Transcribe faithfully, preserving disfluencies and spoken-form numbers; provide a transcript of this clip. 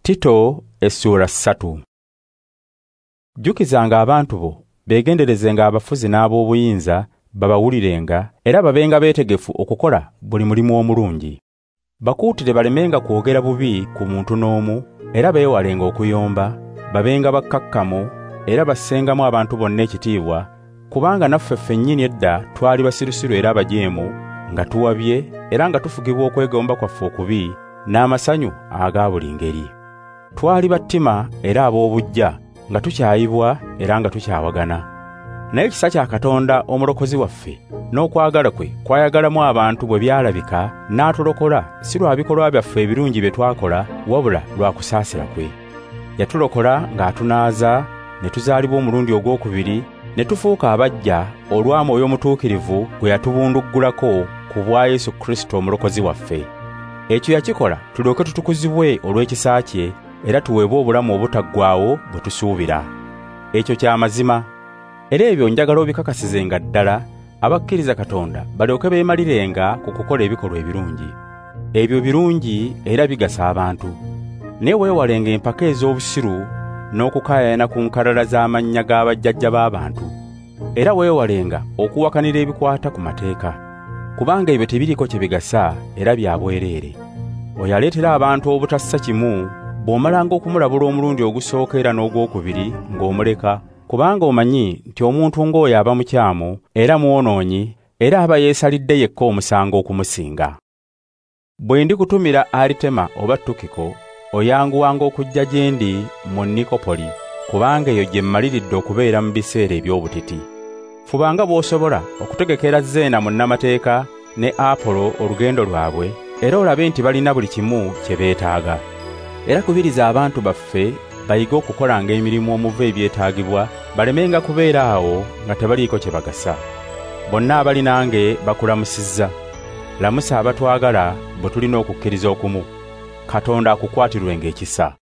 Tito essura ssatu. Jjukizanga abantu bo, beegenderezenga abafuzi n'ab'obuyinza, babawulirenga, era babenga beetegefu okukola buli mulimu omulungi. Bakuutire balemenga kwogera bubi ku muntu n'omu, era beewalenga okuyomba, babenga bakkakkamu, era bassengamu abantu bonna ekitiibwa, kubanga naffe ffennyini edda twali basirusiru era abajeemu, nga tuwabye, era nga tufugibwa okwegomba kwaffe okubi, n'amasanyu aga buli ngeri. Twali battima era ab'obujja, nga tukyayibwa era nga tukyawagana. Naye ekisa kya Katonda omulokozi waffe, n'okwagala kwe kwayagalamu abantu bwe byalabika, n'atulokola si lwa bikolwa byaffe ebirungi bye twakola, wabula lwa kusaasira kwe. Yatulokola ng'atunaaza, ne tuzaalibwa omulundi ogwokubiri, ne tufuuka abajja olwa Mwoyo Omutuukirivu gwe yatubunduggulako ku bwa Yesu Kristo omulokozi waffe. Ekyo yakikola tulyoke tutukuzibwe olw'ekisa kye, era tuweebwe obulamu obutaggwaawo bwe tusuubira. Ekyo kya mazima. Era ebyo njagala obikakasizenga ddala, abakkiriza Katonda balyoke beemalirenga ku kukola ebikolwa ebirungi. Ebyo birungi era bigasa abantu. Naye weewalenga empaka ez'obusiru n'okukaayana ku nkalala z'amannya g'abajjajja b'abantu. Era weewalenga okuwakanira ebikwata ku mateeka, kubanga ebyo tebiriko kye bigasa era bya bwereere. Oyo aleetera abantu obutassa kimu, bw'omalanga okumulabula omulundi ogusooka era n'ogwokubiri ng'omuleka, kubanga omanyi nti omuntu ng'oyo aba mukyamu era mwonoonyi, era aba yeesalidde yekka omusango okumusinga. Bwe ndikutumira Alitema oba Tukiko, oyanguwanga okujja gye ndi mu Nikopoli, kubanga eyo gye mmaliridde okubeera mu biseera eby'obutiti. Fubanga bw'osobola okutegekera Zeena munnamateeka ne Apolo olugendo lwabwe, era olabe nti balina buli kimu kye beetaaga. Era kubiriza abantu baffe bayige okukolanga emirimu omuva ebyetaagibwa, balemenga kubeera awo nga tebaliiko kye bagasa. Bonna abali nange bakulamusizza. Lamusa abatwagala bwe tulina okukkiriza okumu. Katonda akukwatirwenga ekisa.